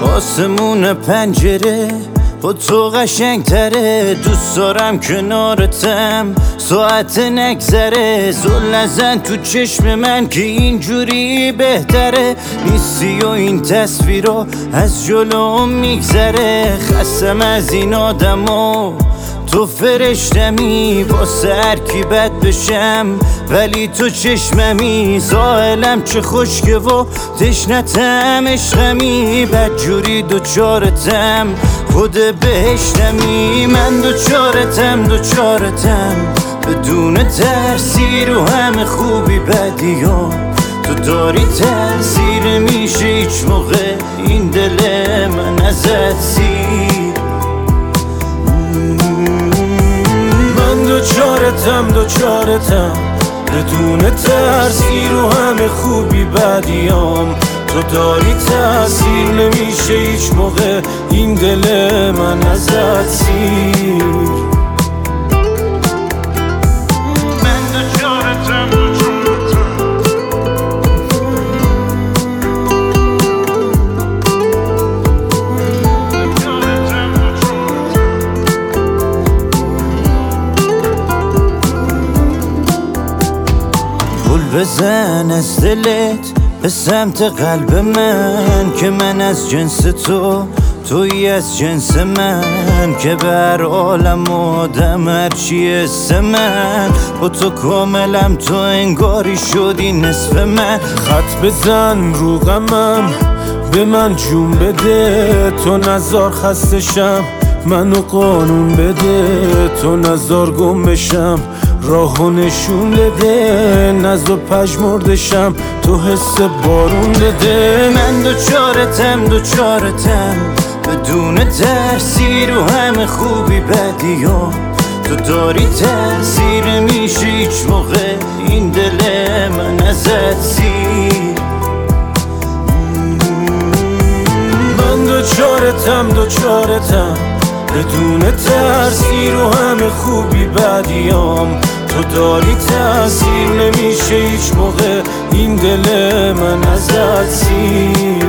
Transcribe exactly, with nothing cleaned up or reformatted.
آسمون پنجره با تو قشنگ تره، دوست دارم کنارتم ساعت نگذره. زل نزن تو چشم من که اینجوری بهتره، نیستی و این تصویرها از جلوم میگذره. خستم از این آدما تو فرشتمی، واسه هر کی بد بشم ولی تو چشممی. زائلم چه خشکه و تشنتم عشقمی، بدجوری دوچارتم خود بهشتمی. من دوچارتم دوچارتم بدون ترسی رو همه خوبی بدیام. تو داری تاثیر میشه هیچ موقع این دل من ازت سیر. دوچارتم دوچارتم بدون ترسی رو همه خوبی بدیام. تو داری تاثیر نمیشه هیچ موقع این دل من ازت سیر. من دوچارتم دوچارتم بزن از دلت به سمت قلب من، که من از جنس تو توی از جنس من. که بر عالم آدم هرچی اسم من، با تو کاملم تو انگاری شدی نصف من. خط بزن رو غمم به من جون بده، تو نزار خستشم منو قانون بده. تو نزار گم بشم راهو نشون بده، نزو پژمردشم تو حس بارون بده. من دوچارتم دوچارتم بدون ترسی رو همه خوبی بدیام. تو داری تاثیر میشه هیچ موقع این دل من ازت سیر. من دوچارتم دوچارتم بدون ترسی رو همه خوبی بدیام. تو داری تاثیر نمیشه هیچ موقع این دل من ازت سیر.